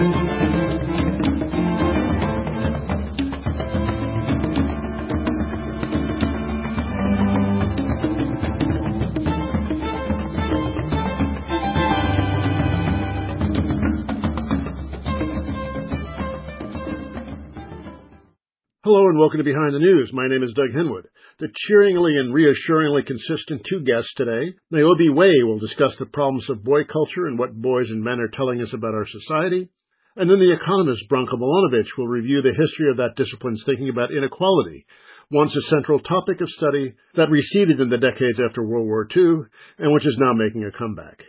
Hello and welcome to Behind the News. My name is Doug Henwood. The cheeringly and reassuringly consistent two guests today. Niobe Way will discuss the problems of boy culture and what boys and men are telling us about our society. And then the economist Branko Milanovic will review the history of that discipline's thinking about inequality, once a central topic of study that receded in the decades after World War II and which is now making a comeback.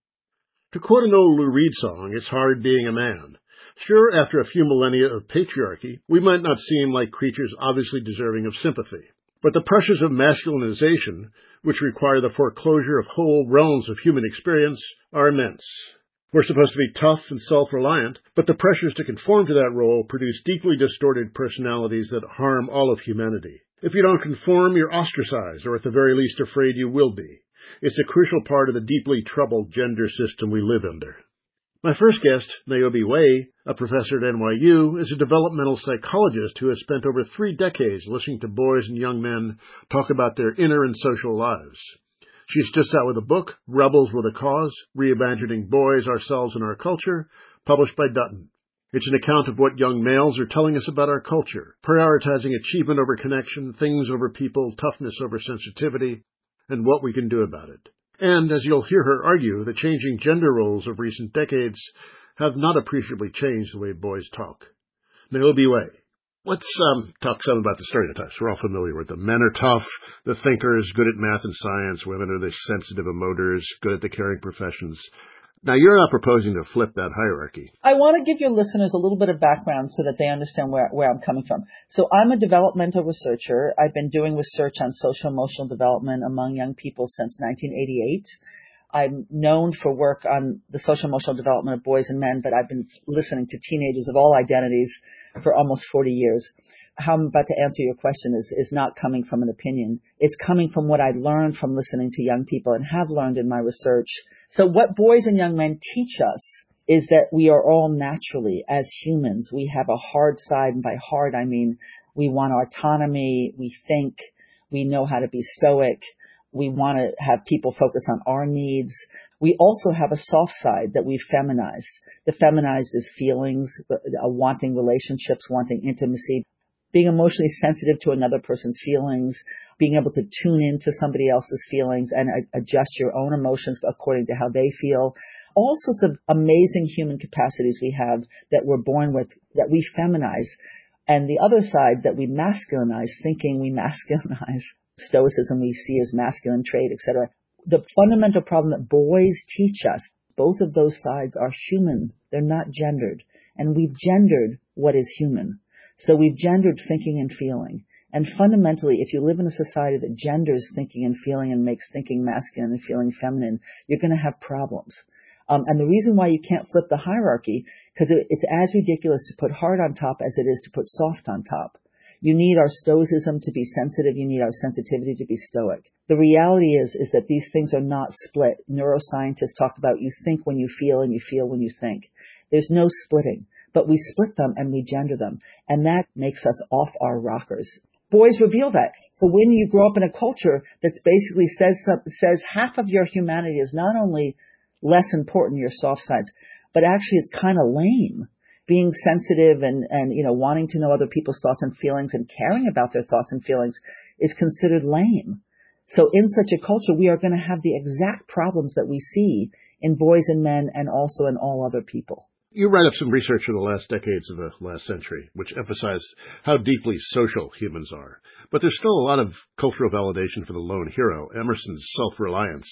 To quote an old Lou Reed song, it's hard being a man. Sure, after a few millennia of patriarchy, we might not seem like creatures obviously deserving of sympathy. But the pressures of masculinization, which require the foreclosure of whole realms of human experience, are immense. We're supposed to be tough and self-reliant, but the pressures to conform to that role produce deeply distorted personalities that harm all of humanity. If you don't conform, you're ostracized, or at the very least afraid you will be. It's a crucial part of the deeply troubled gender system we live under. My first guest, Niobe Way, a professor at NYU, is a developmental psychologist who has spent over 3 decades listening to boys and young men talk about their inner and social lives. She's just out with a book, Rebels with a Cause, Reimagining Boys, Ourselves, and Our Culture, published by Dutton. It's an account of what young males are telling us about our culture, prioritizing achievement over connection, things over people, toughness over sensitivity, and what we can do about it. And, as you'll hear her argue, the changing gender roles of recent decades have not appreciably changed the way boys talk. Niobe Way. Let's talk some about the stereotypes. We're all familiar with them. Men are tough, the thinkers, good at math and science. Women are the sensitive emoters, good at the caring professions. Now, you're not proposing to flip that hierarchy. I want to give your listeners a little bit of background so that they understand where I'm coming from. So I'm a developmental researcher. I've been doing research on social-emotional development among young people since 1988. I'm known for work on the social-emotional development of boys and men, but I've been listening to teenagers of all identities for almost 40 years. How I'm about to answer your question is not coming from an opinion. It's coming from what I learned from listening to young people and have learned in my research. So what boys and young men teach us is that we are all naturally, as humans, we have a hard side, and by hard I mean we want autonomy, we think, we know how to be stoic, we want to have people focus on our needs. We also have a soft side that we've feminized. The feminized is feelings, wanting relationships, wanting intimacy, being emotionally sensitive to another person's feelings, being able to tune into somebody else's feelings and adjust your own emotions according to how they feel. All sorts of amazing human capacities we have that we're born with, that we feminize. And the other side that we masculinize, thinking we masculinize, stoicism we see as masculine trait, etc. The fundamental problem that boys teach us, both of those sides are human. They're not gendered. And we've gendered what is human. So we've gendered thinking and feeling. And fundamentally, if you live in a society that genders thinking and feeling and makes thinking masculine and feeling feminine, you're going to have problems. And the reason why you can't flip the hierarchy, because it's as ridiculous to put hard on top as it is to put soft on top. You need our stoicism to be sensitive. You need our sensitivity to be stoic. The reality is that these things are not split. Neuroscientists talk about you think when you feel and you feel when you think. There's no splitting. But we split them and we gender them. And that makes us off our rockers. Boys reveal that. So when you grow up in a culture that basically says half of your humanity is not only less important, your soft sides, but actually it's kind of lame. Being sensitive and wanting to know other people's thoughts and feelings and caring about their thoughts and feelings is considered lame. So in such a culture, we are going to have the exact problems that we see in boys and men and also in all other people. You write up some research in the last decades of the last century, which emphasized how deeply social humans are. But there's still a lot of cultural validation for the lone hero. Emerson's self-reliance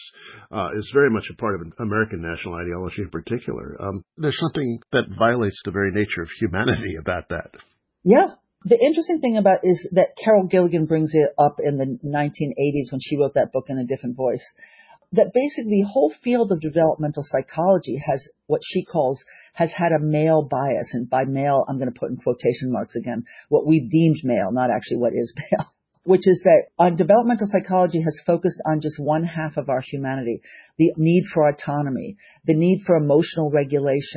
is very much a part of American national ideology in particular. There's something that violates the very nature of humanity about that. Yeah. The interesting thing about is that Carol Gilligan brings it up in the 1980s when she wrote that book in a different voice. That basically the whole field of developmental psychology has what she calls has had a male bias. And by male, I'm going to put in quotation marks again, what we've deemed male, not actually what is male, which is that developmental psychology has focused on just one half of our humanity, the need for autonomy, the need for emotional regulation,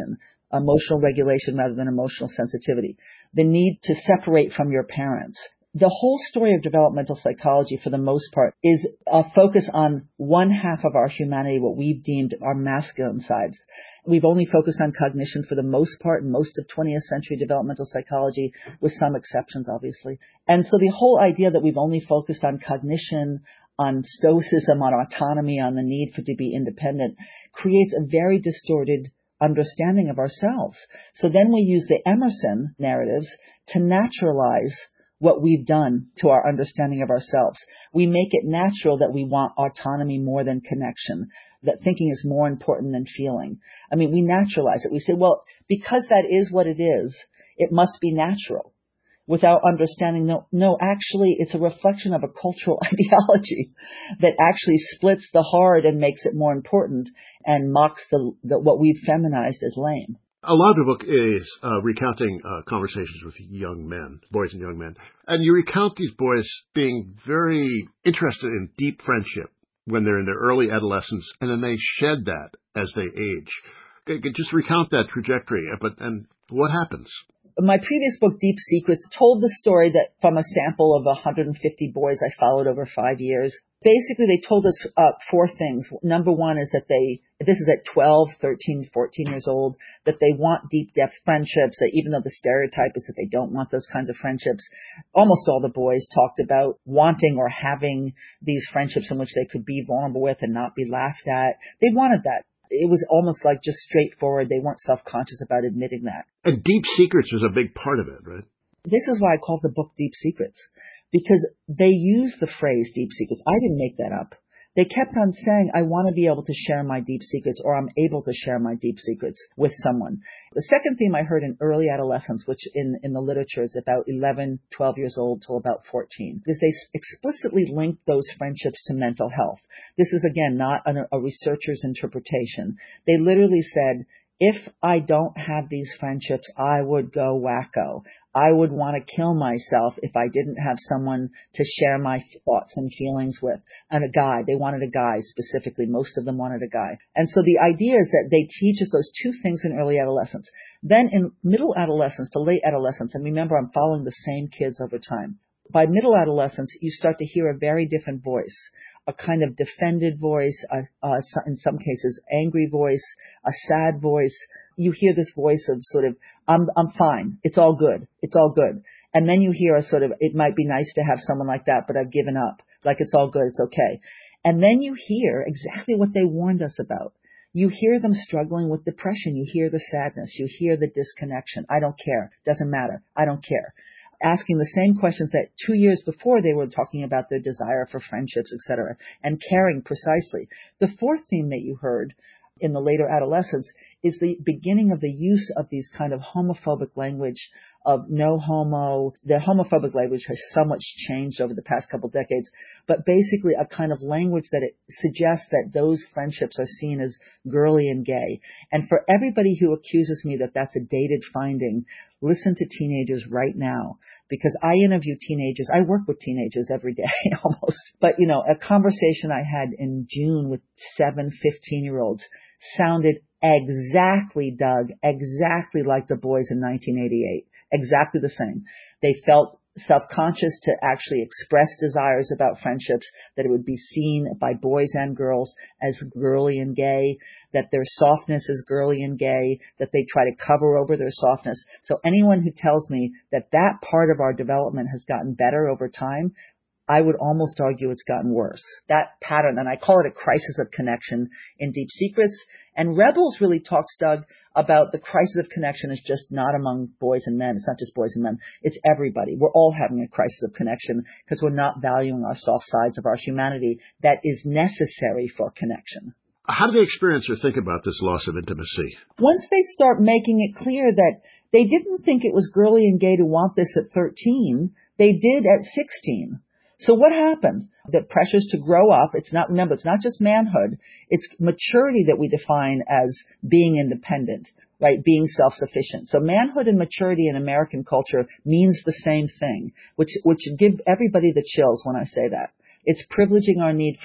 emotional regulation rather than emotional sensitivity, the need to separate from your parents. The whole story of developmental psychology, for the most part, is a focus on one half of our humanity, what we've deemed our masculine sides. We've only focused on cognition for the most part in most of 20th century developmental psychology, with some exceptions, obviously. And so the whole idea that we've only focused on cognition, on stoicism, on autonomy, on the need to be independent, creates a very distorted understanding of ourselves. So then we use the Emerson narratives to naturalize what we've done to our understanding of ourselves. We make it natural that we want autonomy more than connection, that thinking is more important than feeling. I mean, we naturalize it. We say, well, because that is what it is, it must be natural, without understanding, no, actually, it's a reflection of a cultural ideology that actually splits the hard and makes it more important and mocks what we've feminized as lame. A lot of the book is recounting conversations with young men, boys and young men. And you recount these boys being very interested in deep friendship when they're in their early adolescence, and then they shed that as they age. Just recount that trajectory, and what happens? My previous book, Deep Secrets, told the story that from a sample of 150 boys I followed over 5 years. Basically, they told us 4 things. Number one is that this is at 12, 13, 14 years old, that they want deep depth friendships, that even though the stereotype is that they don't want those kinds of friendships, almost all the boys talked about wanting or having these friendships in which they could be vulnerable with and not be laughed at. They wanted that. It was almost like just straightforward. They weren't self-conscious about admitting that. And Deep Secrets was a big part of it, right? This is why I called the book Deep Secrets, because they use the phrase deep secrets. I didn't make that up. They kept on saying, I want to be able to share my deep secrets, or I'm able to share my deep secrets with someone. The second theme I heard in early adolescence, which in the literature is about 11, 12 years old till about 14, is they explicitly linked those friendships to mental health. This is, again, not a researcher's interpretation. They literally said, if I don't have these friendships, I would go wacko. I would want to kill myself if I didn't have someone to share my thoughts and feelings with. And a guy. They wanted a guy specifically. Most of them wanted a guy. And so the idea is that they teach us those 2 things in early adolescence. Then in middle adolescence to late adolescence, and remember, I'm following the same kids over time. By middle adolescence, you start to hear a very different voice, a kind of defended voice, in some cases, angry voice, a sad voice. You hear this voice of sort of, I'm fine. It's all good. It's all good. And then you hear a sort of, it might be nice to have someone like that, but I've given up. Like, it's all good. It's okay. And then you hear exactly what they warned us about. You hear them struggling with depression. You hear the sadness. You hear the disconnection. I don't care. Doesn't matter. I don't care. Asking the same questions that 2 years before they were talking about their desire for friendships, etc., and caring precisely. The fourth theme that you heard in the later adolescence is the beginning of the use of these kind of homophobic language of no homo. The homophobic language has so much changed over the past couple of decades, but basically a kind of language that it suggests that those friendships are seen as girly and gay. And for everybody who accuses me that that's a dated finding, listen to teenagers right now, because I interview teenagers. I work with teenagers every day almost. But, a conversation I had in June with 7 15-year-olds sounded exactly, Doug, exactly like the boys in 1988. Exactly the same. They felt self-conscious to actually express desires about friendships, that it would be seen by boys and girls as girly and gay, that their softness is girly and gay, that they try to cover over their softness. So anyone who tells me that that part of our development has gotten better over time, I would almost argue it's gotten worse. That pattern, and I call it a crisis of connection in Deep Secrets. And Rebels really talks, Doug, about the crisis of connection is just not among boys and men. It's not just boys and men. It's everybody. We're all having a crisis of connection because we're not valuing our soft sides of our humanity that is necessary for connection. How do the experiencer think about this loss of intimacy? Once they start making it clear that they didn't think it was girly and gay to want this at 13, they did at 16. So what happened? The pressures to grow up, it's not just manhood, it's maturity that we define as being independent, right? Being self-sufficient. So manhood and maturity in American culture means the same thing, which give everybody the chills when I say that. It's privileging our need for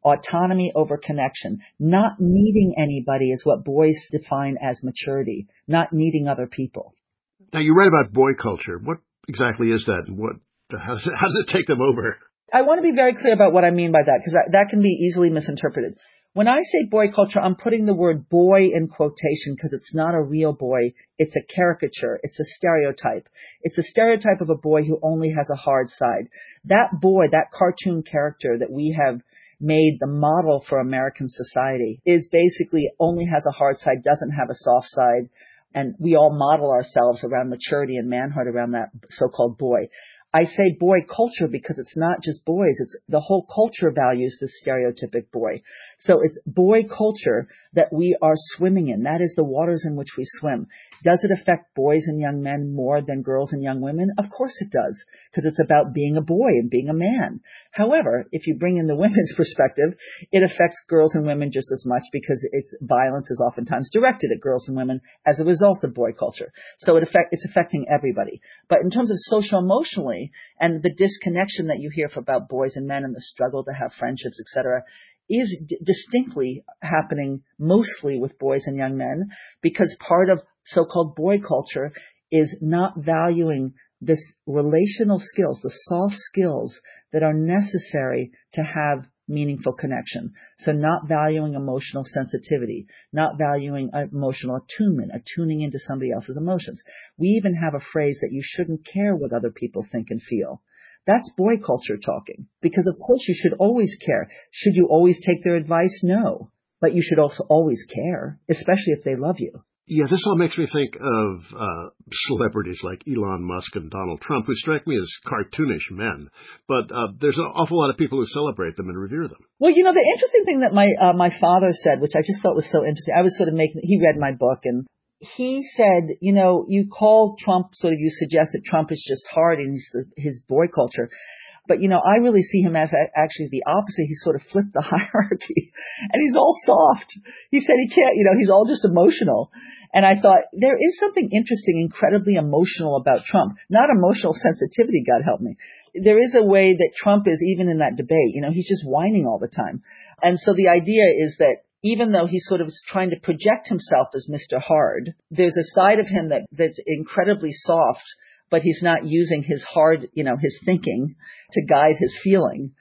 autonomy over connection. Not needing anybody is what boys define as maturity, not needing other people. Now, you write about boy culture. What exactly is that, and how does it take them over? I want to be very clear about what I mean by that, because that can be easily misinterpreted. When I say boy culture, I'm putting the word boy in quotation because it's not a real boy. It's a caricature. It's a stereotype. It's a stereotype of a boy who only has a hard side. That boy, that cartoon character that we have made the model for American society, is basically only has a hard side, doesn't have a soft side. And we all model ourselves around maturity and manhood around that so-called boy. I say boy culture because it's not just boys. It's the whole culture values the stereotypic boy. So it's boy culture that we are swimming in. That is the waters in which we swim. Does it affect boys and young men more than girls and young women? Of course it does, because it's about being a boy and being a man. However, if you bring in the women's perspective, it affects girls and women just as much because its violence is oftentimes directed at girls and women as a result of boy culture. So it's affecting everybody. But in terms of social-emotionally, and the disconnection that you hear about boys and men and the struggle to have friendships, etc., is distinctly happening mostly with boys and young men, because part of so-called boy culture is not valuing this relational skills, the soft skills that are necessary to have meaningful connection. So not valuing emotional sensitivity, not valuing emotional attunement, attuning into somebody else's emotions. We even have a phrase that you shouldn't care what other people think and feel. That's boy culture talking, because of course you should always care. Should you always take their advice? No. But you should also always care, especially if they love you. Yeah, this all makes me think of celebrities like Elon Musk and Donald Trump, who strike me as cartoonish men. But there's an awful lot of people who celebrate them and revere them. Well, the interesting thing that my father said, which I just thought was so interesting, I was sort of he read my book, and he said, you call Trump, you suggest that Trump is just hard and his boy culture. But, I really see him as actually the opposite. He sort of flipped the hierarchy, and he's all soft. He said he can't, he's all just emotional. And I thought there is something interesting, incredibly emotional about Trump. Not emotional sensitivity, God help me. There is a way that Trump is, even in that debate, he's just whining all the time. And so the idea is that even though he's sort of trying to project himself as Mr. Hard, there's a side of him that's incredibly soft, but he's not using his hard, his thinking to guide his feeling.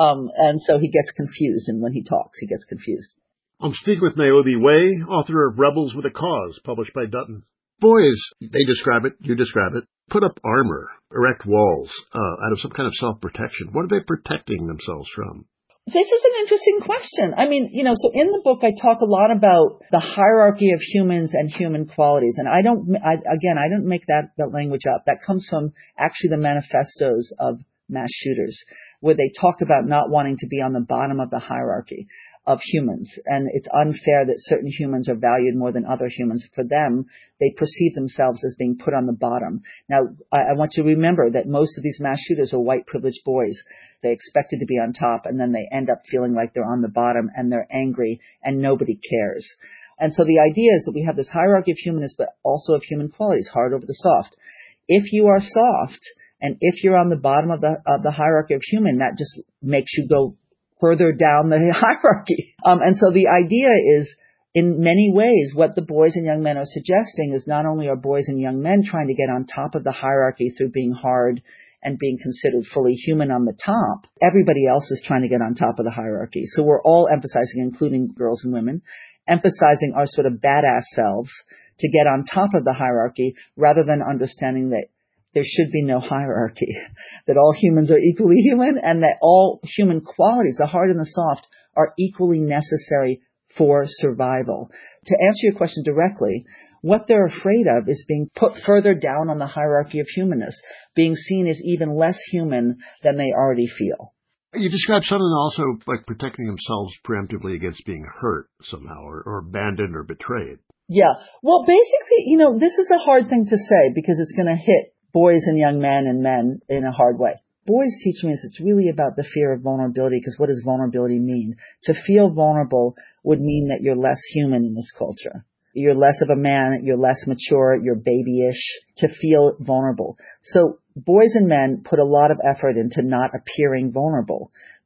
And so he gets confused, and when he talks, he gets confused. I'm speaking with Niobe Way, author of Rebels with a Cause, published by Dutton. Boys, they describe it, you describe it, put up armor, erect walls, out of some kind of self-protection. What are they protecting themselves from? This is an interesting question. I mean, so in the book, I talk a lot about the hierarchy of humans and human qualities. And I don't make that language up. That comes from actually the manifestos of mass shooters, where they talk about not wanting to be on the bottom of the hierarchy of humans. And it's unfair that certain humans are valued more than other humans. For them, they perceive themselves as being put on the bottom. Now, I want you to remember that most of these mass shooters are white privileged boys. They expected to be on top, and then they end up feeling like they're on the bottom, and they're angry, and nobody cares. And so the idea is that we have this hierarchy of humanness, but also of human qualities, hard over the soft. If you are soft, and if you're on the bottom of the hierarchy of human, that just makes you go further down the hierarchy. And so the idea is, in many ways, what the boys and young men are suggesting is not only are boys and young men trying to get on top of the hierarchy through being hard and being considered fully human on the top, everybody else is trying to get on top of the hierarchy. So we're all emphasizing, including girls and women, emphasizing our sort of badass selves to get on top of the hierarchy, rather than understanding that there should be no hierarchy, that all humans are equally human, and that all human qualities, the hard and the soft, are equally necessary for survival. To answer your question directly, what they're afraid of is being put further down on the hierarchy of humanness, being seen as even less human than they already feel. You described something also like protecting themselves preemptively against being hurt somehow, or abandoned or betrayed. Yeah. Well, basically, this is a hard thing to say because it's going to hit boys and young men and men in a hard way. Boys teach me it's really about the fear of vulnerability, because what does vulnerability mean? To feel vulnerable would mean that you're less human in this culture. You're less of a man, you're less mature, you're babyish, to feel vulnerable. So boys and men put a lot of effort into not appearing vulnerable,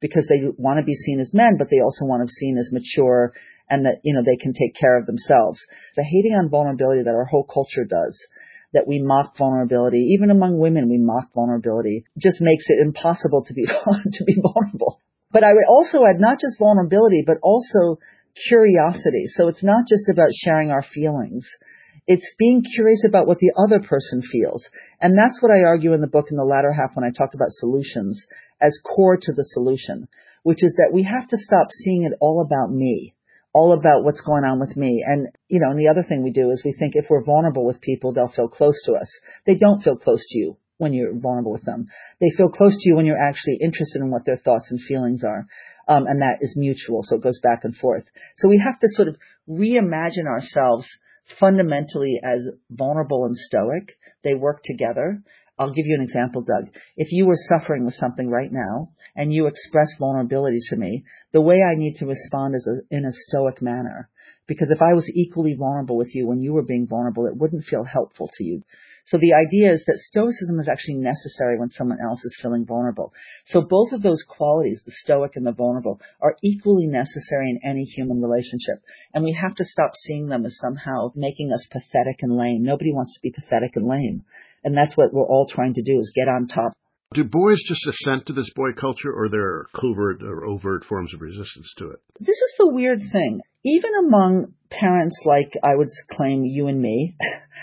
because they want to be seen as men, but they also want to be seen as mature and that, they can take care of themselves. The hating on vulnerability that our whole culture does, that we mock vulnerability, even among women, we mock vulnerability, just makes it impossible to be to be vulnerable. But I would also add not just vulnerability, but also curiosity. So it's not just about sharing our feelings. It's being curious about what the other person feels. And that's what I argue in the book in the latter half when I talk about solutions as core to the solution, which is that we have to stop seeing it all about me, all about what's going on with me. And, and the other thing we do is we think if we're vulnerable with people, they'll feel close to us. They don't feel close to you when you're vulnerable with them. They feel close to you when you're actually interested in what their thoughts and feelings are. And that is mutual. So it goes back and forth. So we have to sort of reimagine ourselves fundamentally as vulnerable and stoic. They work together. I'll give you an example, Doug. If you were suffering with something right now and you express vulnerability to me, the way I need to respond is in a stoic manner. Because if I was equally vulnerable with you when you were being vulnerable, it wouldn't feel helpful to you. So the idea is that stoicism is actually necessary when someone else is feeling vulnerable. So both of those qualities, the stoic and the vulnerable, are equally necessary in any human relationship. And we have to stop seeing them as somehow making us pathetic and lame. Nobody wants to be pathetic and lame. And that's what we're all trying to do, is get on top. Do boys just assent to this boy culture, or there are covert or overt forms of resistance to it? This is the weird thing. Even among parents like I would claim you and me,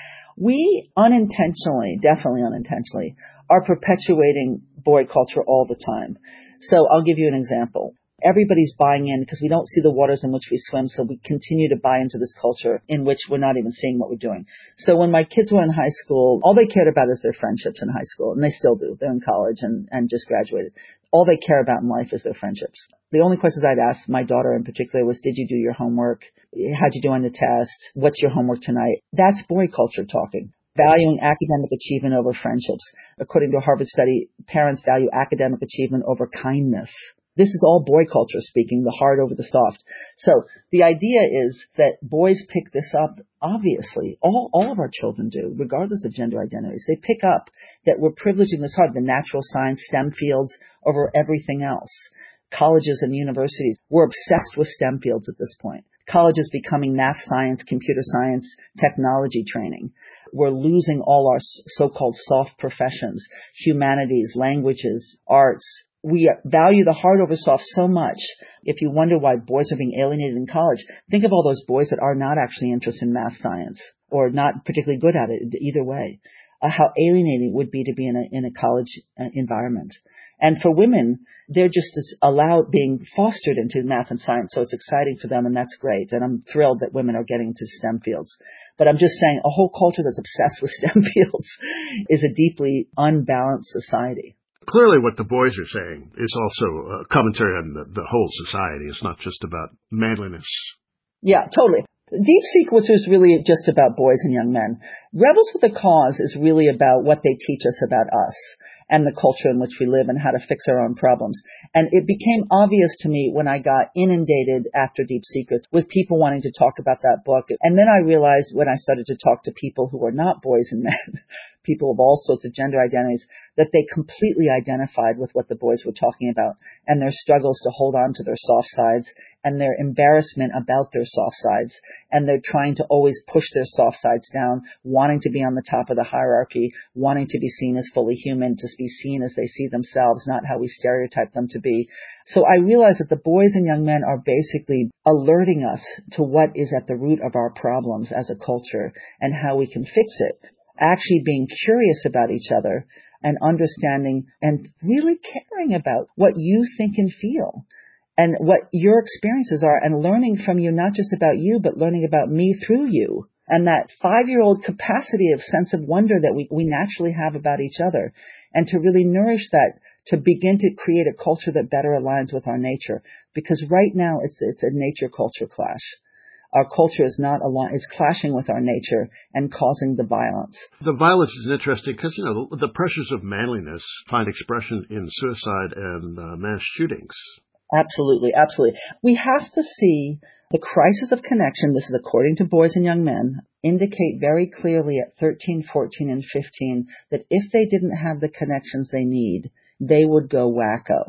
we unintentionally, definitely unintentionally, are perpetuating boy culture all the time. So I'll give you an example. Everybody's buying in because we don't see the waters in which we swim, so we continue to buy into this culture in which we're not even seeing what we're doing. So when my kids were in high school, all they cared about is their friendships in high school, and they still do. They're in college and just graduated. All they care about in life is their friendships. The only questions I'd ask my daughter in particular was, did you do your homework? How'd you do on the test? What's your homework tonight? That's boy culture talking. Valuing academic achievement over friendships. According to a Harvard study, parents value academic achievement over kindness. This is all boy culture speaking, the hard over the soft. So the idea is that boys pick this up, obviously. All of our children do, regardless of gender identities. They pick up that we're privileging this hard, the natural science, STEM fields over everything else. Colleges and universities, we're obsessed with STEM fields at this point. Colleges becoming math science, computer science, technology training. We're losing all our so-called soft professions, humanities, languages, arts. We value the hard over soft so much. If you wonder why boys are being alienated in college, think of all those boys that are not actually interested in math science or not particularly good at it either way. How alienating it would be to be in a college environment. And for women, they're just being fostered into math and science, so it's exciting for them, and that's great. And I'm thrilled that women are getting into STEM fields. But I'm just saying, a whole culture that's obsessed with STEM fields is a deeply unbalanced society. Clearly what the boys are saying is also a commentary on the whole society. It's not just about manliness. Yeah, totally. Deep Secrets is really just about boys and young men. Rebels with a Cause is really about what they teach us about us and the culture in which we live and how to fix our own problems. And it became obvious to me when I got inundated after Deep Secrets with people wanting to talk about that book. And then I realized when I started to talk to people who were not boys and men, people of all sorts of gender identities, that they completely identified with what the boys were talking about and their struggles to hold on to their soft sides and their embarrassment about their soft sides. And they're trying to always push their soft sides down, wanting to be on the top of the hierarchy, wanting to be seen as fully human, to be seen as they see themselves, not how we stereotype them to be. So I realized that the boys and young men are basically alerting us to what is at the root of our problems as a culture and how we can fix it. Actually being curious about each other and understanding and really caring about what you think and feel and what your experiences are, and learning from you, not just about you, but learning about me through you. And that 5-year-old capacity of sense of wonder that we naturally have about each other, and to really nourish that, to begin to create a culture that better aligns with our nature. Because right now it's a nature-culture clash. Our culture is clashing with our nature and causing the violence. The violence is interesting because, the pressures of manliness find expression in suicide and mass shootings. Absolutely, absolutely. We have to see the crisis of connection, this is according to Boys and Young Men, indicate very clearly at 13, 14, and 15 that if they didn't have the connections they need, they would go wacko.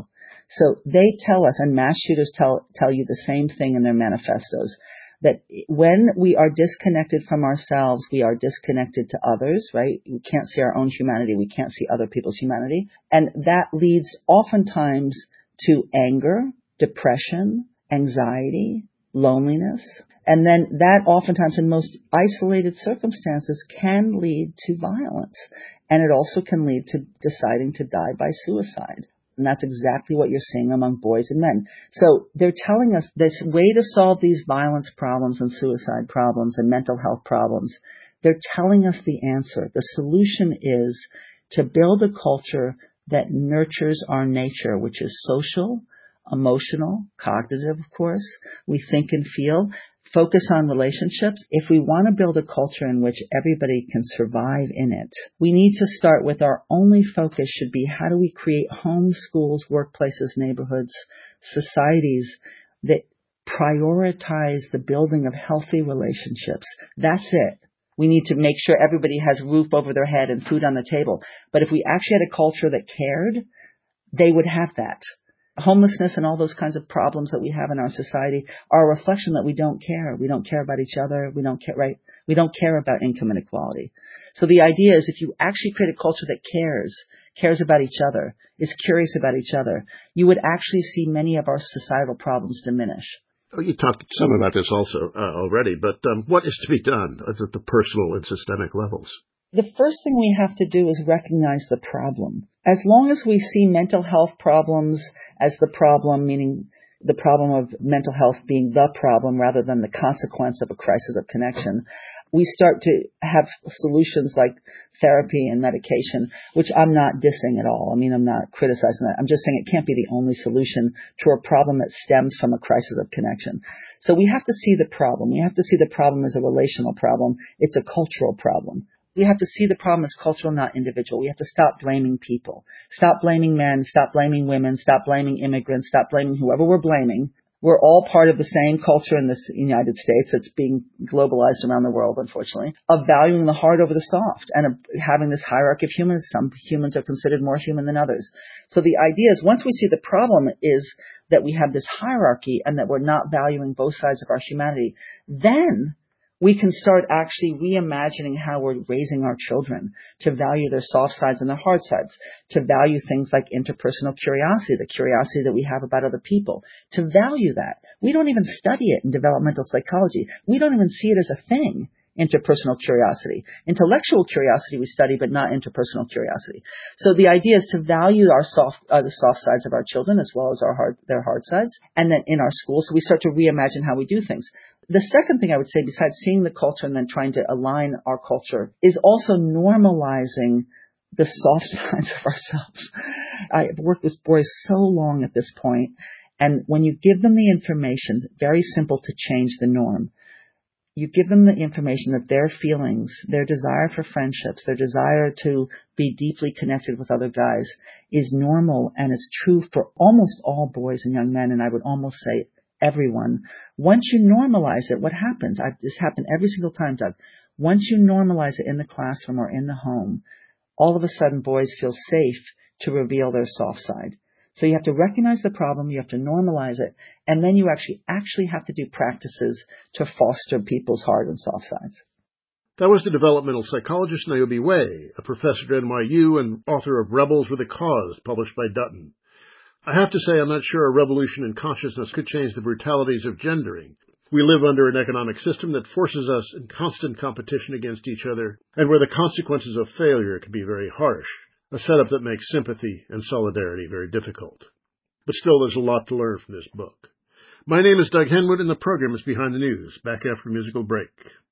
So they tell us, and mass shooters tell you the same thing in their manifestos, that when we are disconnected from ourselves, we are disconnected to others, right? We can't see our own humanity. We can't see other people's humanity. And that leads oftentimes to anger, depression, anxiety, loneliness. And then that oftentimes in most isolated circumstances can lead to violence. And it also can lead to deciding to die by suicide. And that's exactly what you're seeing among boys and men. So they're telling us this way to solve these violence problems and suicide problems and mental health problems. They're telling us the answer. The solution is to build a culture that nurtures our nature, which is social, emotional, cognitive, of course. We think and feel. Focus on relationships. If we want to build a culture in which everybody can survive in it, we need to start with our only focus should be how do we create homes, schools, workplaces, neighborhoods, societies that prioritize the building of healthy relationships. That's it. We need to make sure everybody has a roof over their head and food on the table. But if we actually had a culture that cared, they would have that. Homelessness and all those kinds of problems that we have in our society are a reflection that we don't care. We don't care about each other. We don't care, right? We don't care about income inequality. So the idea is if you actually create a culture that cares about each other, is curious about each other, you would actually see many of our societal problems diminish. Oh, you talked some about this also already, but what is to be done at the personal and systemic levels? The first thing we have to do is recognize the problem. As long as we see mental health problems as the problem, meaning the problem of mental health being the problem rather than the consequence of a crisis of connection, we start to have solutions like therapy and medication, which I'm not dissing at all. I mean, I'm not criticizing that. I'm just saying it can't be the only solution to a problem that stems from a crisis of connection. So we have to see the problem. We have to see the problem as a relational problem. It's a cultural problem. We have to see the problem as cultural, not individual. We have to stop blaming people. Stop blaming men, stop blaming women, stop blaming immigrants, stop blaming whoever we're blaming. We're all part of the same culture in this United States that's being globalized around the world, unfortunately, of valuing the hard over the soft and of having this hierarchy of humans. Some humans are considered more human than others. So the idea is once we see the problem is that we have this hierarchy and that we're not valuing both sides of our humanity, then we can start actually reimagining how we're raising our children to value their soft sides and their hard sides, to value things like interpersonal curiosity, the curiosity that we have about other people, to value that. We don't even study it in developmental psychology. We don't even see it as a thing, interpersonal curiosity. Intellectual curiosity we study, but not interpersonal curiosity. So the idea is to value the soft sides of our children as well as their hard sides, and then in our schools, so we start to reimagine how we do things. The second thing I would say, besides seeing the culture and then trying to align our culture, is also normalizing the soft sides of ourselves. I've worked with boys so long at this point, and when you give them the information, very simple to change the norm. You give them the information that their feelings, their desire for friendships, their desire to be deeply connected with other guys is normal, and it's true for almost all boys and young men, and I would almost say everyone. Once you normalize it, what happens? This happened every single time, Doug. Once you normalize it in the classroom or in the home, all of a sudden boys feel safe to reveal their soft side. So you have to recognize the problem, you have to normalize it, and then you actually have to do practices to foster people's hard and soft sides. That was the developmental psychologist Niobe Way, a professor at NYU and author of Rebels with a Cause, published by Dutton. I have to say I'm not sure a revolution in consciousness could change the brutalities of gendering. We live under an economic system that forces us in constant competition against each other, and where the consequences of failure can be very harsh, a setup that makes sympathy and solidarity very difficult. But still, there's a lot to learn from this book. My name is Doug Henwood, and the program is Behind the News, back after a musical break.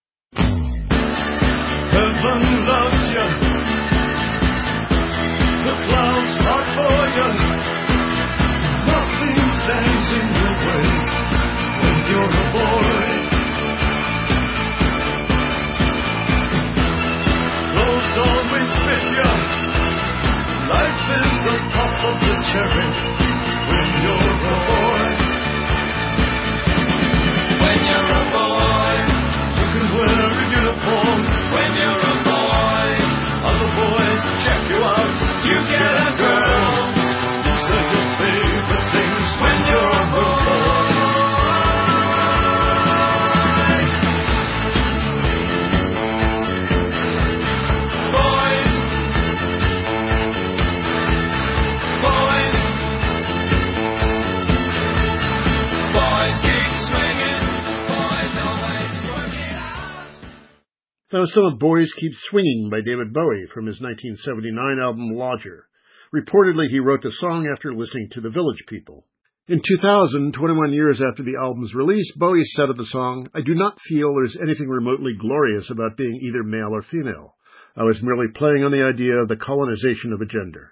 Heaven loves you. The clouds are for you. Nothing stands in your way when you're a boy. Clothes always fit you. Life is a pop of the cherry when you're a boy. When you're a boy, you can wear a uniform. When you're a boy, That was some of Boys Keep Swinging by David Bowie from his 1979 album Lodger. Reportedly, he wrote the song after listening to the Village People. In 2000, 21 years after the album's release, Bowie said of the song, "I do not feel there's anything remotely glorious about being either male or female. I was merely playing on the idea of the colonization of a gender."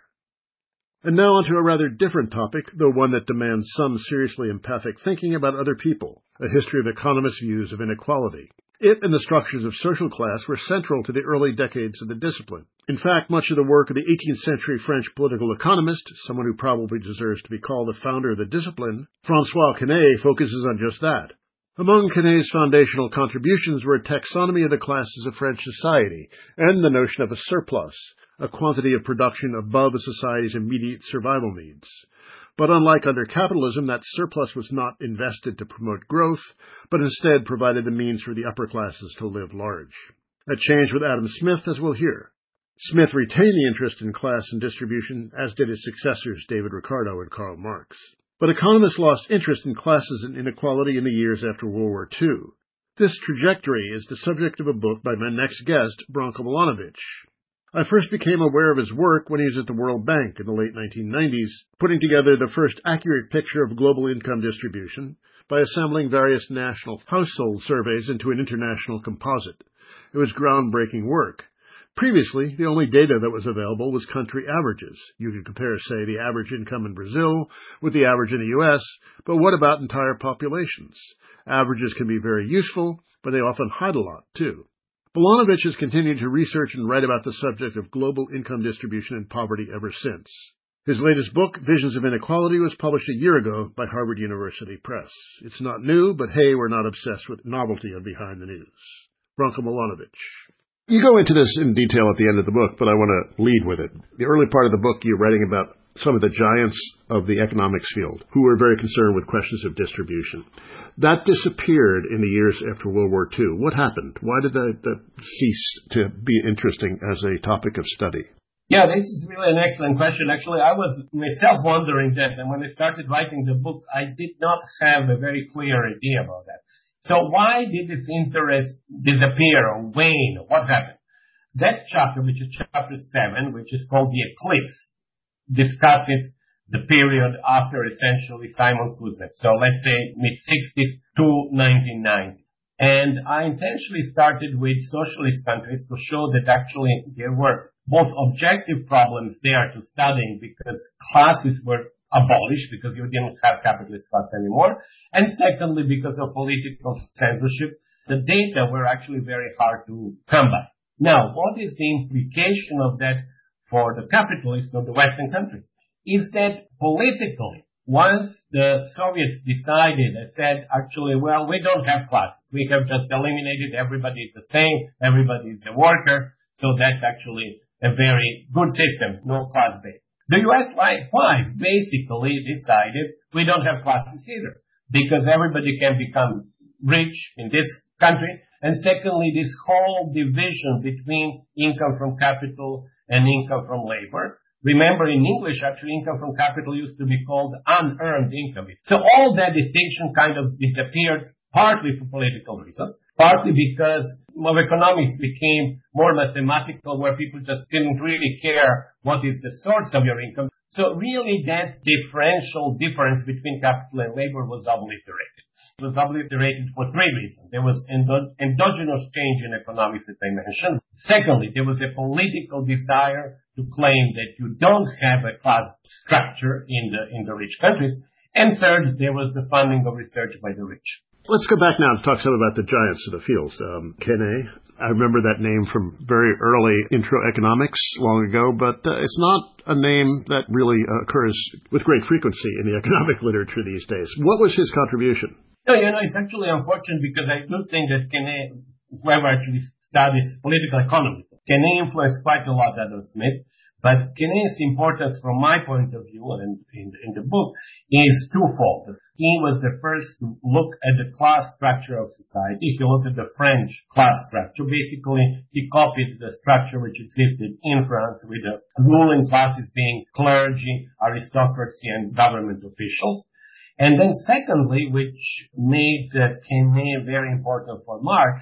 And now onto a rather different topic, though one that demands some seriously empathic thinking about other people, a history of economists' views of inequality. It and the structures of social class were central to the early decades of the discipline. In fact, much of the work of the 18th century French political economist, someone who probably deserves to be called the founder of the discipline, François Quesnay, focuses on just that. Among Quesnay's foundational contributions were a taxonomy of the classes of French society and the notion of a surplus, a quantity of production above a society's immediate survival needs. But unlike under capitalism, that surplus was not invested to promote growth, but instead provided the means for the upper classes to live large. That changed with Adam Smith, as we'll hear. Smith retained the interest in class and distribution, as did his successors David Ricardo and Karl Marx. But economists lost interest in classes and inequality in the years after World War II. This trajectory is the subject of a book by my next guest, Branko Milanovic. I first became aware of his work when he was at the World Bank in the late 1990s, putting together the first accurate picture of global income distribution by assembling various national household surveys into an international composite. It was groundbreaking work. Previously, the only data that was available was country averages. You could compare, say, the average income in Brazil with the average in the U.S., but what about entire populations? Averages can be very useful, but they often hide a lot, too. Milanovic has continued to research and write about the subject of global income distribution and poverty ever since. His latest book, Visions of Inequality, was published a year ago by Harvard University Press. It's not new, but hey, we're not obsessed with novelty on Behind the News. Branko Milanovic. You go into this in detail at the end of the book, but I want to lead with it. The early part of the book, you're writing about some of the giants of the economics field who were very concerned with questions of distribution. That disappeared in the years after World War II. What happened? Why did that cease to be interesting as a topic of study? Yeah, this is really an excellent question. Actually, I was myself wondering that, and when I started writing the book, I did not have a very clear idea about that. So why did this interest disappear or wane? What happened? That chapter, which is chapter 7, which is called The Eclipse, discusses the period after essentially Simon Kuznets. So let's say mid-60s to 1990. And I intentionally started with socialist countries to show that actually there were both objective problems there to studying because classes were abolished because you didn't have capitalist class anymore. And secondly, because of political censorship, the data were actually very hard to come by. Now, what is the implication of that for the capitalists of the Western countries? Is that politically, once the Soviets decided and said, actually, well, we don't have classes. We have just eliminated everybody is the same, everybody is a worker. So that's actually a very good system, no class base. The U.S. likewise basically decided we don't have classes either because everybody can become rich in this country. And secondly, this whole division between income from capital and income from labor. Remember, in English, actually, income from capital used to be called unearned income. So all that distinction kind of disappeared, partly for political reasons, partly because economics became more mathematical, where people just didn't really care what is the source of your income. So really that difference between capital and labor was obliterated. It was obliterated for three reasons. There was endogenous change in economics that I mentioned. Secondly, there was a political desire to claim that you don't have a class structure in the rich countries. And third, there was the funding of research by the rich. Let's go back now to talk some about the giants of the fields. Quesnay, I remember that name from very early intro economics long ago, but it's not a name that really occurs with great frequency in the economic literature these days. What was his contribution? No, it's actually unfortunate because I do think that Quesnay, whoever actually studies political economy, Quesnay influenced quite a lot Adam Smith. But Quesnay's importance from my point of view and in the book is twofold. He was the first to look at the class structure of society. He looked at the French class structure. Basically, he copied the structure which existed in France with the ruling classes being clergy, aristocracy, and government officials. And then secondly, which made Quesnay very important for Marx,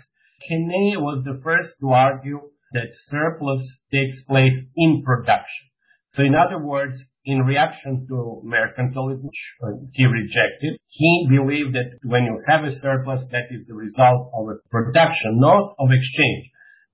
Kenney was the first to argue that surplus takes place in production. So in other words, in reaction to mercantilism, which he rejected, he believed that when you have a surplus, that is the result of a production, not of exchange.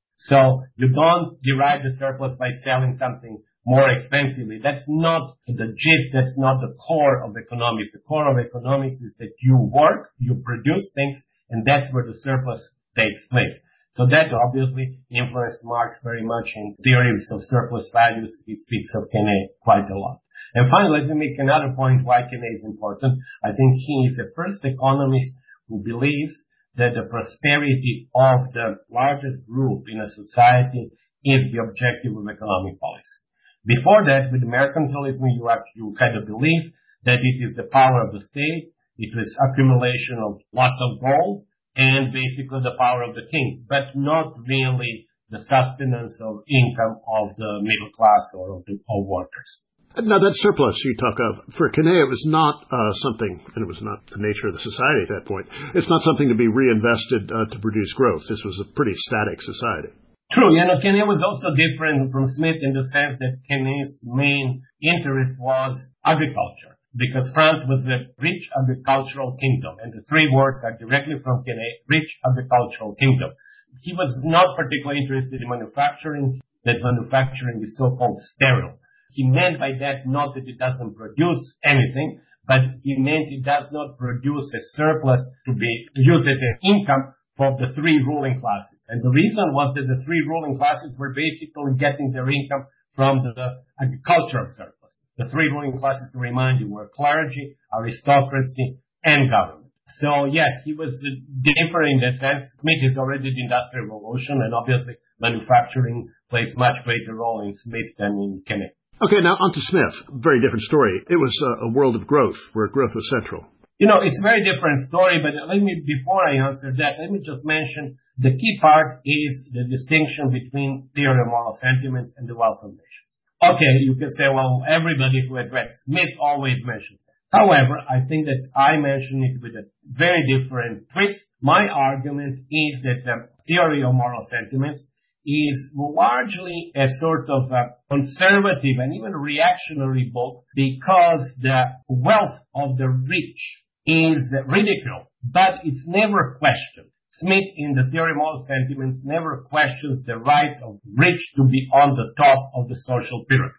So you don't derive the surplus by selling something more expensively. That's not the gist, that's not the core of economics. The core of economics is that you work, you produce things, and that's where the surplus takes place. So that obviously influenced Marx very much in theories of surplus values. He speaks of Kenney quite a lot. And finally, let me make another point why Kenney is important. I think he is the first economist who believes that the prosperity of the largest group in a society is the objective of economic policy. Before that, with mercantilism, you kind of believe that it is the power of the state, it was accumulation of lots of gold, and basically the power of the king, but not really the sustenance of income of the middle class or of workers. Now, that surplus you talk of, for Kenney, it was not something, and it was not the nature of the society at that point, it's not something to be reinvested to produce growth. This was a pretty static society. True. Kenney was also different from Smith in the sense that Kenney's main interest was agriculture, because France was a rich agricultural kingdom, and the three words are directly from Kenney, rich agricultural kingdom. He was not particularly interested in manufacturing, that manufacturing is so-called sterile. He meant by that not that it doesn't produce anything, but he meant it does not produce a surplus to be used as an income for the three ruling classes. And the reason was that the three ruling classes were basically getting their income from the agricultural surplus. The three ruling classes, to remind you, were clergy, aristocracy, and government. So yes, he was different in that sense. Smith is already the Industrial Revolution, and obviously manufacturing plays much greater role in Smith than in Kenney. Okay, now on to Smith. Very different story. It was a world of growth, where growth was central. It's a very different story, but before I answer that, let me just mention the key part is the distinction between theory of moral sentiments and the wealth of nations. Okay, you can say, well, everybody who has read Smith always mentions that. However, I think that I mention it with a very different twist. My argument is that the theory of moral sentiments is largely a sort of a conservative and even reactionary book because the wealth of the rich is ridiculed, but it's never questioned. Smith, in the theory of moral sentiments, never questions the right of rich to be on the top of the social pyramid.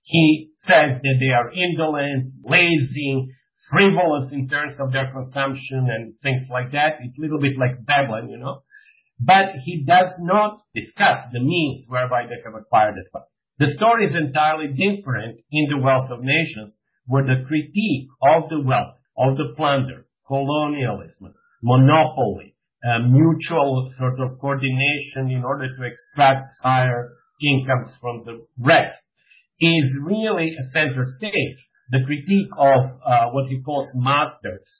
He says that they are indolent, lazy, frivolous in terms of their consumption and things like that. It's a little bit like Babylon, But he does not discuss the means whereby they have acquired it. The story is entirely different in The Wealth of Nations, where the critique of the wealth, of the plunder, colonialism, monopoly, mutual sort of coordination in order to extract higher incomes from the rest is really a center stage. The critique of what he calls masters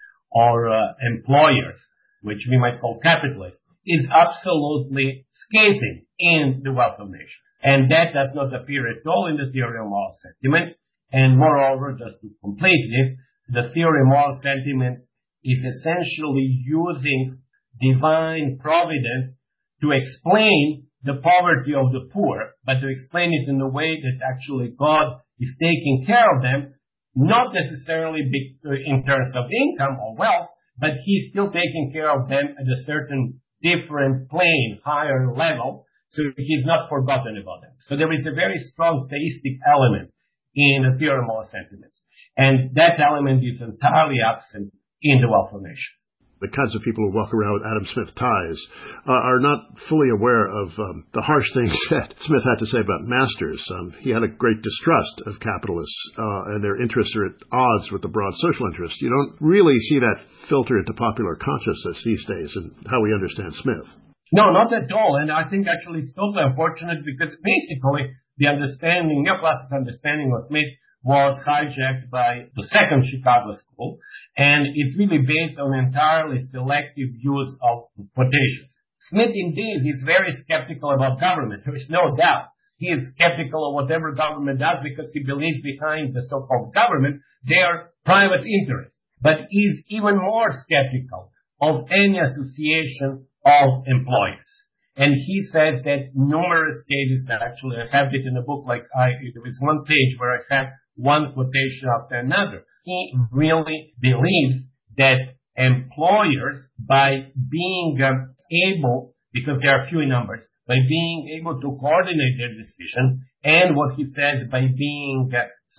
or employers, which we might call capitalists, is absolutely scathing in The Wealth of Nations. And that does not appear at all in the theory of moral sentiments. And moreover, just to complete this, the theory of moral sentiments is essentially using divine providence to explain the poverty of the poor, but to explain it in a way that actually God is taking care of them, not necessarily in terms of income or wealth, but he's still taking care of them at a certain different plane, higher level, so he's not forgotten about them. So there is a very strong theistic element in the theory of moral sentiments. And that element is entirely absent in The Wealth of Nations. The kinds of people who walk around with Adam Smith ties are not fully aware of the harsh things that Smith had to say about masters. He had a great distrust of capitalists, and their interests are at odds with the broad social interest. You don't really see that filter into popular consciousness these days in how we understand Smith. No, not at all. And I think actually it's totally unfortunate because basically the neoclassical understanding of Smith was hijacked by the second Chicago school, and it's really based on entirely selective use of quotations. Smith indeed is very skeptical about government. There is no doubt. He is skeptical of whatever government does because he believes behind the so-called government there are private interests. But he's even more skeptical of any association of employers. And he says that numerous cases, actually I have it in the book, there was one page where I have one quotation after another. He really believes that employers, by being able, because they are few in numbers, by being able to coordinate their decision, and what he says, by being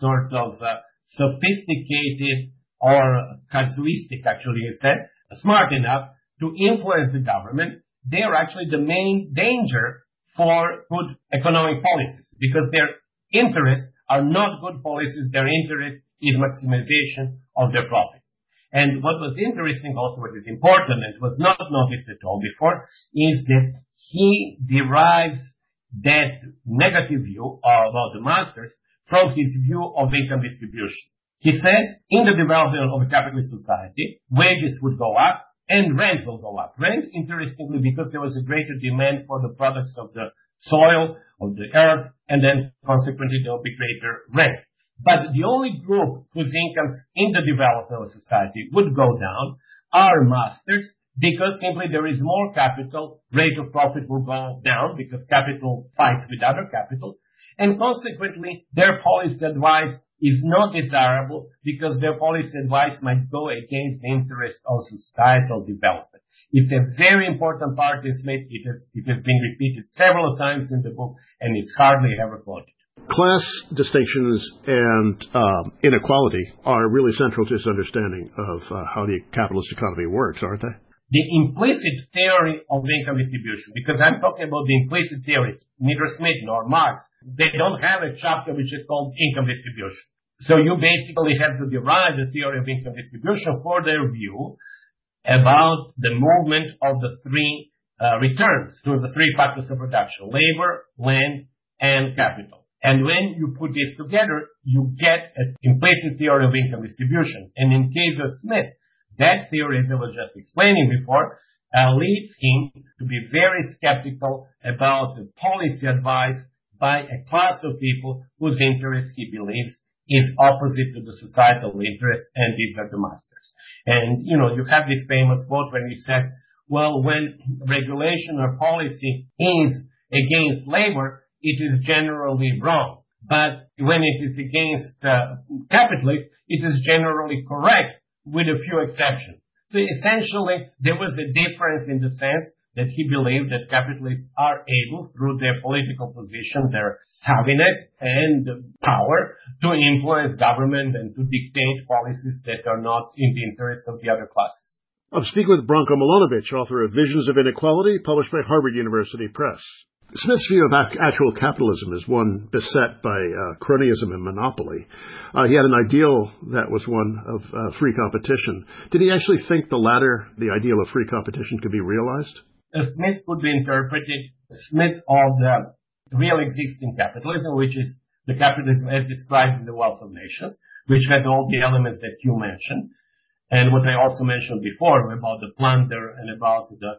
sophisticated or casuistic, actually he said, smart enough to influence the government, they are actually the main danger for good economic policies, because their interests are not good policies. Their interest is maximization of their profits. And what was interesting also, what is important and was not noticed at all before, is that he derives that negative view about the masters from his view of income distribution. He says, in the development of a capitalist society, wages would go up and rent will go up. Rent, interestingly, because there was a greater demand for the products of the soil, of the earth, and then consequently there will be greater rent. But the only group whose incomes in the development of society would go down are masters, because simply there is more capital, rate of profit will go down because capital fights with other capital, and consequently their policy advice is not desirable because their policy advice might go against the interest of societal development. It's a very important part. It has been repeated several times in the book and is hardly ever quoted. Class distinctions and inequality are really central to his understanding of how the capitalist economy works, aren't they? The implicit theory of income distribution, because I'm talking about the implicit theories, neither Smith nor Marx, they don't have a chapter which is called income distribution. So you basically have to derive the theory of income distribution for their view about the movement of the three returns to the three factors of production: labor, land, and capital. And when you put this together, you get an implicit theory of income distribution. And in case of Smith, that theory, as I was just explaining before, leads him to be very skeptical about the policy advice by a class of people whose interest he believes is opposite to the societal interest, and these are the masters. And, you have this famous quote when he says, well, when regulation or policy is against labor, it is generally wrong. But when it is against capitalists, it is generally correct, with a few exceptions. So essentially, there was a difference in the sense that he believed that capitalists are able, through their political position, their savviness and power, to influence government and to dictate policies that are not in the interest of the other classes. I'm speaking with Branko Milanovic, author of Visions of Inequality, published by Harvard University Press. Smith's view of actual capitalism is one beset by cronyism and monopoly. He had an ideal that was one of free competition. Did he actually think the latter, the ideal of free competition, could be realized? Smith could be interpreted Smith of the real existing capitalism, which is the capitalism as described in The Wealth of Nations, which has all the elements that you mentioned. And what I also mentioned before about the plunder and about the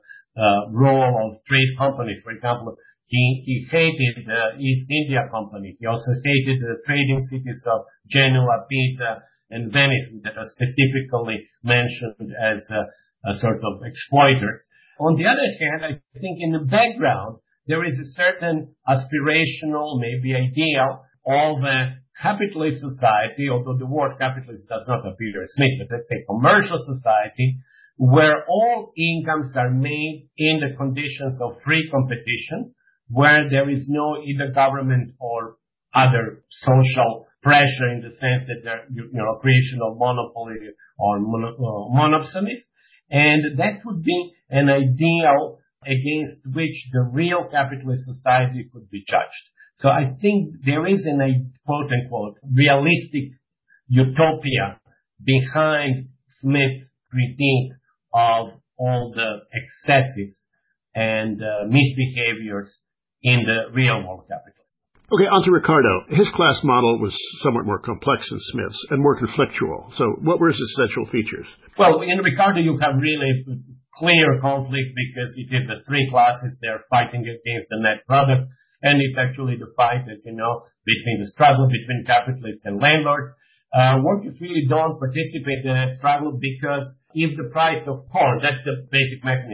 role of trade companies. For example, he hated the East India Company. He also hated the trading cities of Genoa, Pisa, and Venice that are specifically mentioned as a sort of exploiters. On the other hand, I think in the background, there is a certain aspirational, maybe ideal of a capitalist society, although the word capitalist does not appear as Smith, but let's say commercial society, where all incomes are made in the conditions of free competition, where there is no either government or other social pressure in the sense that there, creation of monopoly or monopsonies. And that would be an ideal against which the real capitalist society could be judged. So I think there is an, quote unquote, realistic utopia behind Smith's critique of all the excesses and misbehaviors in the real world capitalism. Okay, on to Ricardo. His class model was somewhat more complex than Smith's and more conflictual. So what were his essential features? Well, in Ricardo, you have really clear conflict because it is the three classes they're fighting against the net product. And it's actually the fight, as you know, between the struggle between capitalists and landlords. Workers really don't participate in that struggle because if the price of corn, that's the basic mechanism,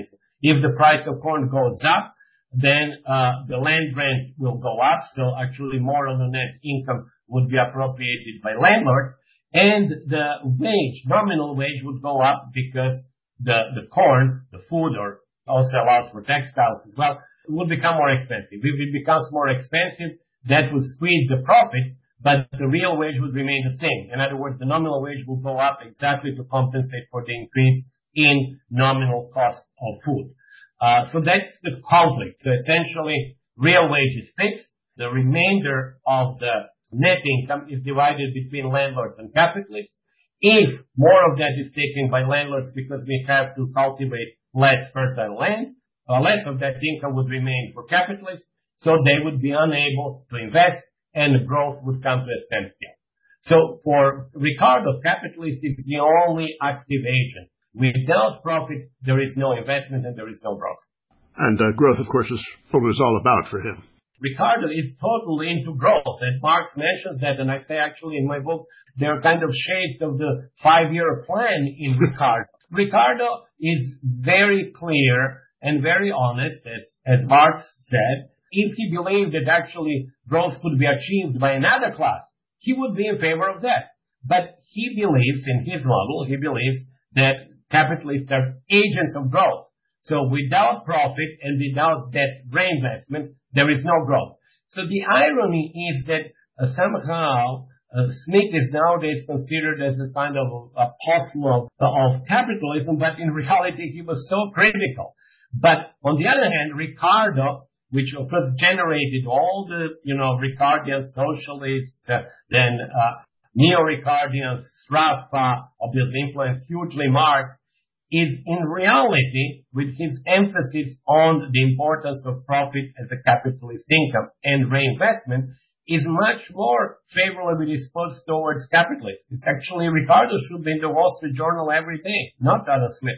If the price of corn goes up, then the land rent will go up. So actually more of the net income would be appropriated by landlords. And the wage, nominal wage, would go up because the corn, the food, or also allows for textiles as well, will become more expensive. If it becomes more expensive, that would squeeze the profits, but the real wage would remain the same. In other words, the nominal wage will go up exactly to compensate for the increase in nominal cost of food. So that's the conflict. So essentially, real wage is fixed. The remainder of the net income is divided between landlords and capitalists. If more of that is taken by landlords because we have to cultivate less fertile land, less of that income would remain for capitalists, so they would be unable to invest and growth would come to a standstill. So for Ricardo, capitalist is the only active agent. Without profit, there is no investment and there is no growth. And growth, of course, is what it was all about for him. Ricardo is totally into growth, and Marx mentions that, and I say actually in my book, there are kind of shades of the 5-year plan in Ricardo. Ricardo is very clear and very honest, as Marx said. If he believed that actually growth could be achieved by another class, he would be in favor of that. But he believes, in his model, he believes that capitalists are agents of growth. So without profit and without that reinvestment, there is no growth. So the irony is that somehow Smith is nowadays considered as a kind of apostle of capitalism, but in reality he was so critical. But on the other hand, Ricardo, which of course generated all the, Ricardian socialists, then neo-Ricardians, Sraffa, obviously influenced hugely Marx, is in reality, with his emphasis on the importance of profit as a capitalist income and reinvestment, is much more favorably disposed towards capitalists. It's actually, Ricardo should be in the Wall Street Journal every day, not Adam Smith.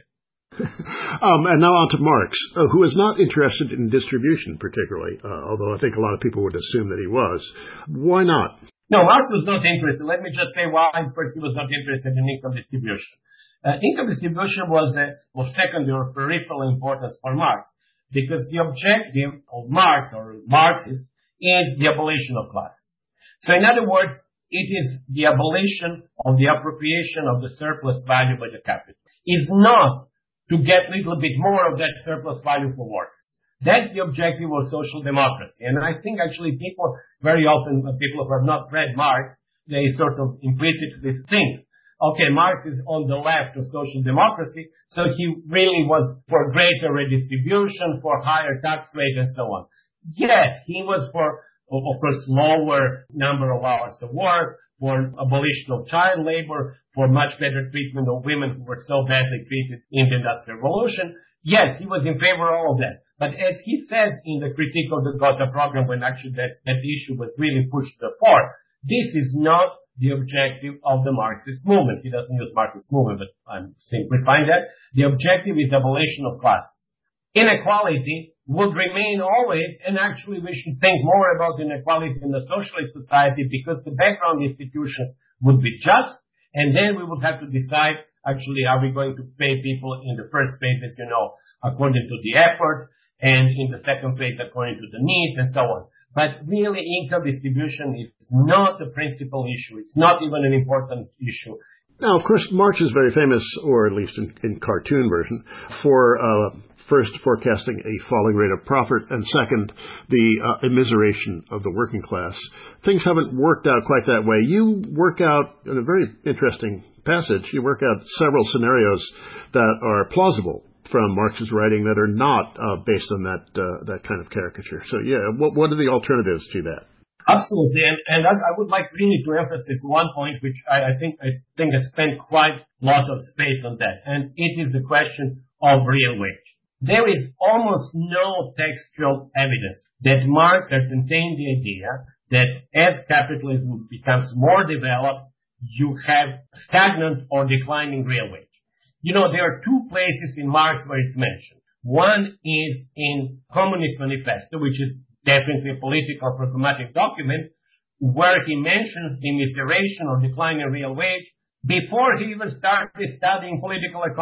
And now on to Marx, who is not interested in distribution particularly, although I think a lot of people would assume that he was. Why not? No, Marx was not interested. Let me just say why first he was not interested in income distribution. Income distribution was of secondary or peripheral importance for Marx, because the objective of Marx or Marxists is the abolition of classes. So in other words, it is the abolition of the appropriation of the surplus value by the capital. It's not to get a little bit more of that surplus value for workers. That's the objective of social democracy. And I think actually people, very often people who have not read Marx, they sort of implicitly think, okay, Marx is on the left of social democracy, so he really was for greater redistribution, for higher tax rate, and so on. Yes, he was for, of course, lower number of hours of work, for abolition of child labor, for much better treatment of women who were so badly treated in the Industrial Revolution. Yes, he was in favor of all of that. But as he says in the critique of the Gotha program, when actually that issue was really pushed to the fore, this is not the objective of the Marxist movement. He doesn't use Marxist movement, but I'm simplifying that. The objective is abolition of classes. Inequality would remain always, and actually we should think more about inequality in the socialist society because the background institutions would be just, and then we would have to decide, actually, are we going to pay people in the first phase, as you know, according to the effort, and in the second phase according to the needs, and so on. But really, income distribution is not the principal issue. It's not even an important issue. Now, of course, Marx is very famous, or at least in cartoon version, for first forecasting a falling rate of profit, and second, the immiseration of the working class. Things haven't worked out quite that way. You work out, in a very interesting passage, you work out several scenarios that are plausible from Marx's writing that are not based on that kind of caricature. So, yeah, what are the alternatives to that? Absolutely, and I would like really to emphasize one point, which I think I spent quite a lot of space on that, and it is the question of real wage. There is almost no textual evidence that Marx entertained the idea that as capitalism becomes more developed, you have stagnant or declining real wage. There are two places in Marx where it's mentioned. One is in Communist Manifesto, which is definitely a political programmatic document, where he mentions the immiseration or decline in real wage before he even started studying political economy.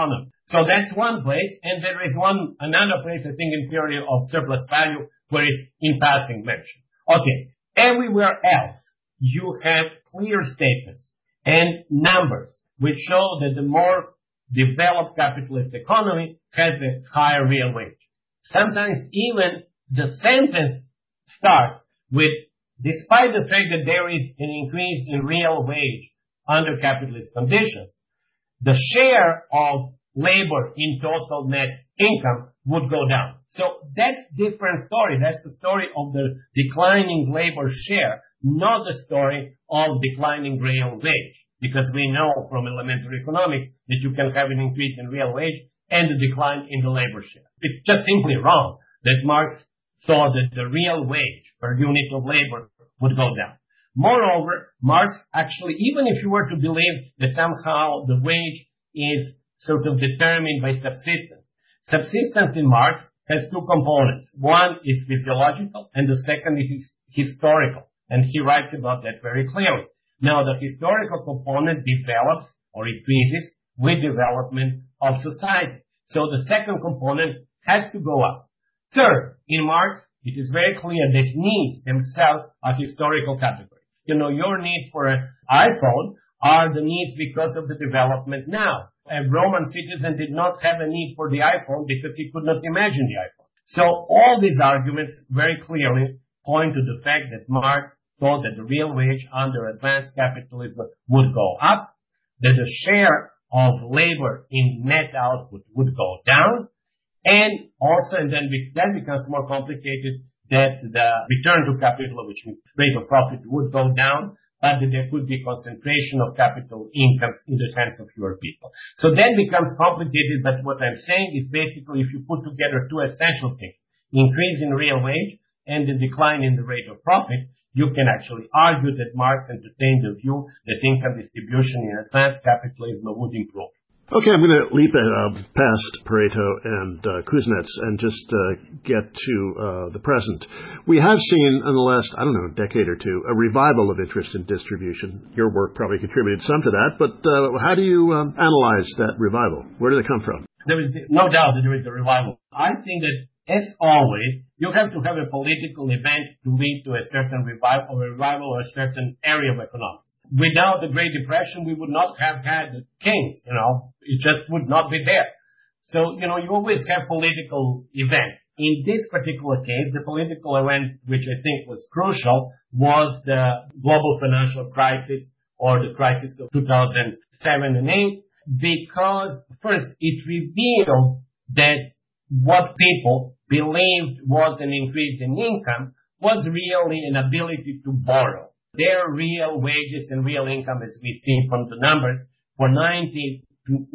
So that's one place, and there is another place, I think, in theory of surplus value, where it's in passing mentioned. Okay, everywhere else, you have clear statements and numbers which show that the more developed capitalist economy has a higher real wage. Sometimes even the sentence starts with, despite the fact that there is an increase in real wage under capitalist conditions, the share of labor in total net income would go down. So that's different story. That's the story of the declining labor share, not the story of declining real wage. Because we know from elementary economics that you can have an increase in real wage and a decline in the labor share. It's just simply wrong that Marx saw that the real wage per unit of labor would go down. Moreover, Marx actually, even if you were to believe that somehow the wage is sort of determined by subsistence, subsistence in Marx has two components. One is physiological and the second is historical. And he writes about that very clearly. Now, the historical component develops or increases with development of society. So the second component has to go up. Third, in Marx, it is very clear that needs themselves are historical categories. You know, your needs for an iPhone are the needs because of the development now. A Roman citizen did not have a need for the iPhone because he could not imagine the iPhone. So all these arguments very clearly point to the fact that Marx thought that the real wage under advanced capitalism would go up, that the share of labor in net output would go down, and also, and then that becomes more complicated, that the return to capital, which means rate of profit, would go down, but that there could be concentration of capital incomes in the hands of fewer people. So that becomes complicated, but what I'm saying is basically if you put together two essential things, increase in real wage and the decline in the rate of profit, you can actually argue that Marx entertained the view that income distribution in advanced capitalism would improve. Okay, I'm going to leap past Pareto and Kuznets and just get to the present. We have seen in the last, decade or two, a revival of interest in distribution. Your work probably contributed some to that, but how do you analyze that revival? Where did it come from? There is no doubt that there is a revival. I think that, as always, you have to have a political event to lead to a certain revival or a certain area of economics. Without the Great Depression, we would not have had Keynes, it just would not be there. So, you always have political events. In this particular case, the political event, which I think was crucial, was the global financial crisis or the crisis of 2007 and 8, because first, it revealed that what people believed was an increase in income was really an ability to borrow. Their real wages and real income, as we see from the numbers, for 90 to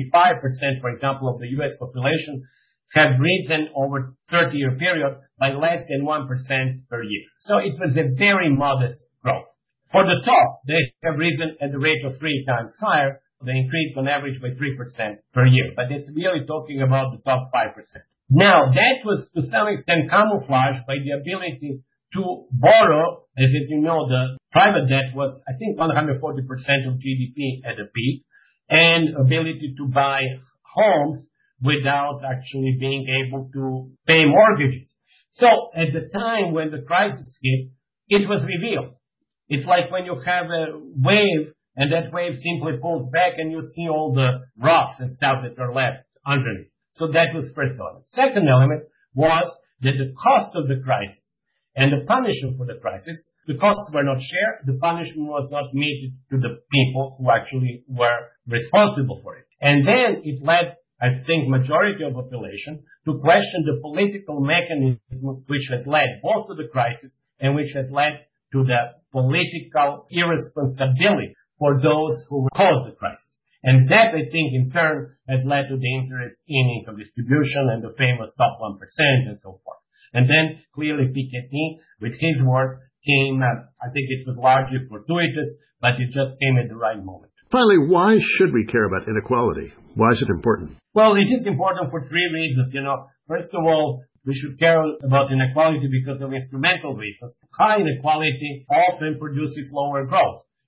95%, for example, of the U.S. population, have risen over 30-year period by less than 1% per year. So it was a very modest growth. For the top, they have risen at the rate of 3 times higher. They increased on average by 3% per year. But it's really talking about the top 5%. Now, that was to some extent camouflaged by the ability to borrow. As you know, the private debt was, I think, 140% of GDP at the peak, and ability to buy homes without actually being able to pay mortgages. So at the time when the crisis hit, it was revealed. It's like when you have a wave and that wave simply pulls back and you see all the rocks and stuff that are left underneath. So that was first element. Second element was that the cost of the crisis and the punishment for the crisis, the costs were not shared, the punishment was not meted to the people who actually were responsible for it. And then it led, I think, majority of population to question the political mechanism which has led both to the crisis and which has led to the political irresponsibility for those who caused the crisis. And that, I think, in turn has led to the interest in income distribution and the famous top 1% and so forth. And then clearly Piketty, with his work, came, I think it was largely fortuitous, but it just came at the right moment. Finally, why should we care about inequality? Why is it important? Well, it is important for 3 reasons. First of all, we should care about inequality because of instrumental reasons. High inequality often produces lower growth.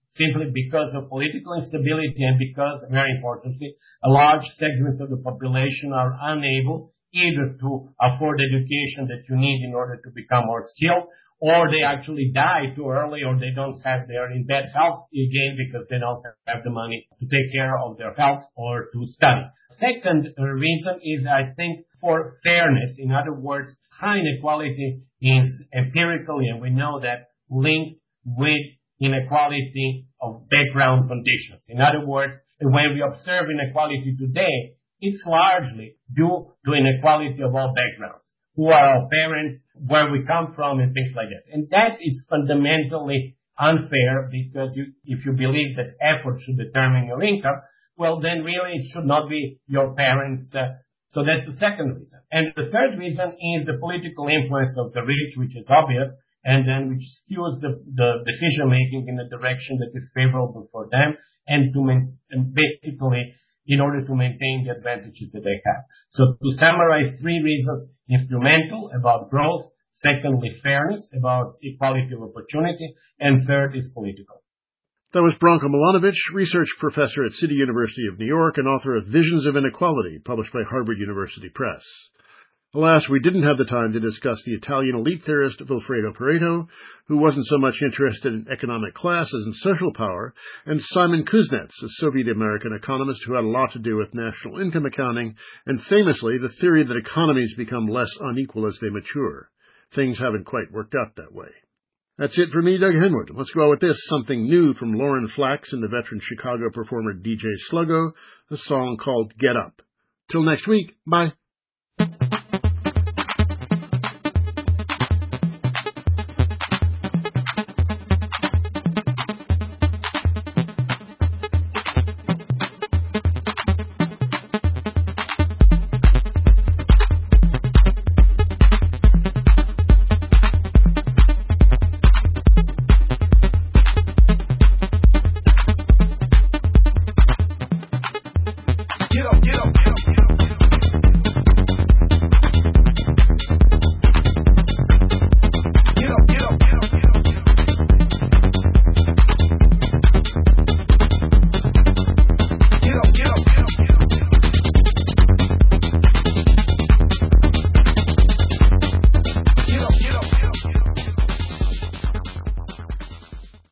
simply because of political instability and because, very importantly, a large segments of the population are unable either to afford education that you need in order to become more skilled, or they actually die too early, or they're in bad health again because they don't have the money to take care of their health or to study. Second reason is, I think, for fairness. In other words, high inequality is empirically, and we know that, linked with inequality of background conditions. In other words, when we observe inequality today, it's largely due to inequality of all backgrounds. Who are our parents, where we come from, and things like that. And that is fundamentally unfair, because if you believe that effort should determine your income, well, then really it should not be your parents. So that's the second reason. And the third reason is the political influence of the rich, which is obvious, and then which skews the decision making in a direction that is favorable for them, and basically in order to maintain the advantages that they have. So to summarize, three reasons: instrumental, about growth; secondly, fairness, about equality of opportunity; and third is political. That was Branko Milanovic, research professor at City University of New York and author of Visions of Inequality, published by Harvard University Press. Alas, we didn't have the time to discuss the Italian elite theorist Vilfredo Pareto, who wasn't so much interested in economic class as in social power, and Simon Kuznets, a Soviet-American economist who had a lot to do with national income accounting, and famously the theory that economies become less unequal as they mature. Things haven't quite worked out that way. That's it for me, Doug Henwood. Let's go out with this, something new from Lauren Flax and the veteran Chicago performer DJ Sluggo, a song called Get Up. Till next week, bye.